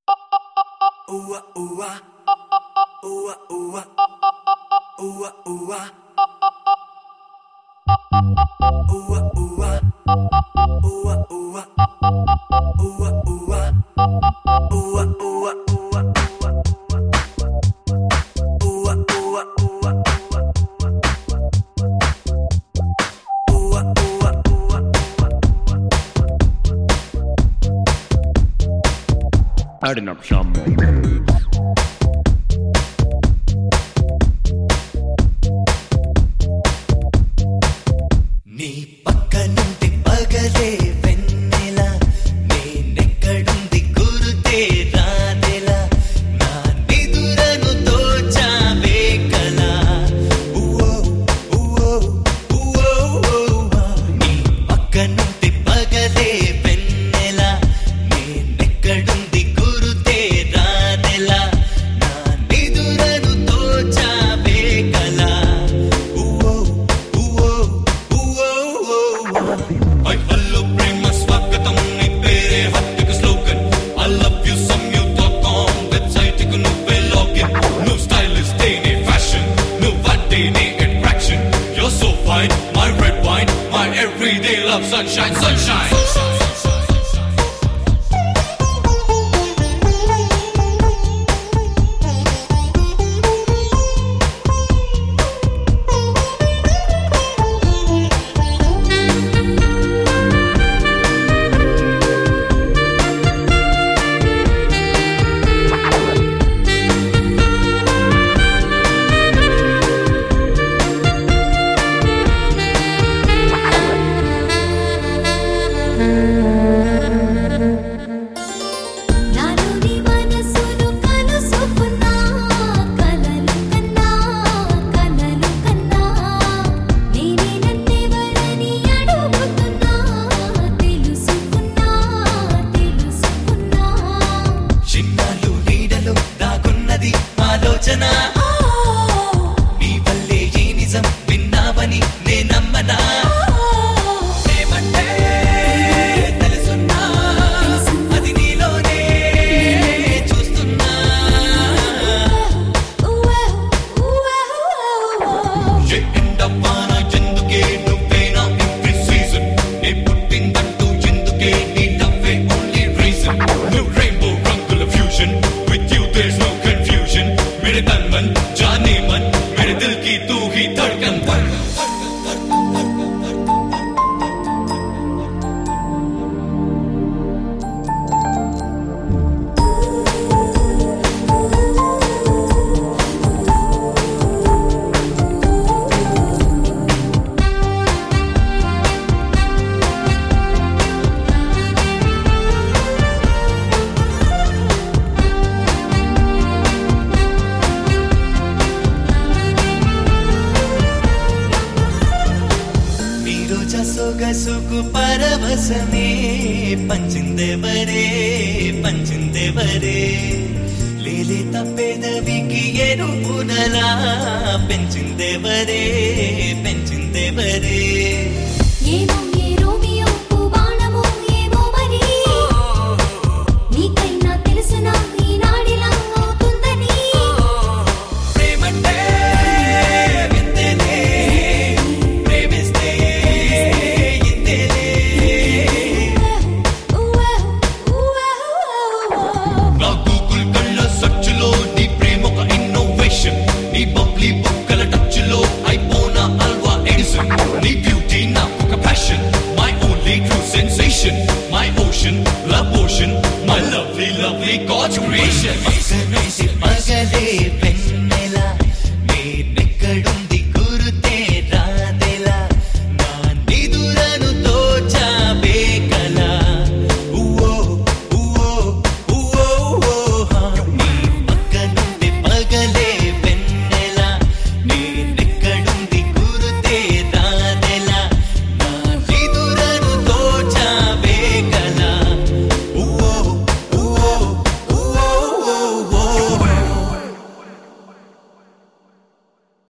Adding up some more moves. నీ పక్కనుంటి పగలే వెన్నెల నేనెక్కడుంది గురుతే రాదెలా నా నిదురను దోచావే కలా నీ పక్కనుంటి పగలే వెన్నెల నేనెక్కడుంది గురుతే రాదెలా నా నిదురను దోచావే కలా I hello prema swagatam ni pere hattik slogan I love you samyuta.com website ku nuvve login no stylist any fashion no vadene attraction you're so fine my red wine my everyday love sunshine sunshine ఆలోచన నీ వల్లే ఈ నిజం విన్నావని నేనమ్మనా ఏమంటే తెలుసున్నా అది నీలోనే చూస్తున్నా ఎండవ్వానా ఎందుకే నువ్వేనా ఎవ్రీ సీజన్ నే పుట్టిందంటూ ఎందుకే నీ నవ్వే ఓన్లీ రీజన్ నువ్వు రెయిన్బో రంగుల fusion with you there's no confusion मेरे तन मन जाने मन मेरे दिल की तू ही धड़कन సొగసుకు పరవశమే పంచిందెవరే లేలేత పెదవికి ఎరుపునలా పెంచిందెవరే ఏమో ఏ రోమియో బాణమో ఏమో మరి నీకైనా తెలుసునా ఈ నాడిలా అవుతుందని ప్రేమంటే వింతేలే ప్రేమిస్తే ఇంతేలే నా గూగుల్ కళ్ళ సర్చ్లో నీ ప్రేమ ఒక ఇన్నోవేషన్ నీ బబ్లీ బుక్కల టచ్లో అయిపోనా అల్వా ఎడిసన్ నీ బ్యూటీ నాకు ఒక passion my only true sensation my ocean love ocean my lovely god's creation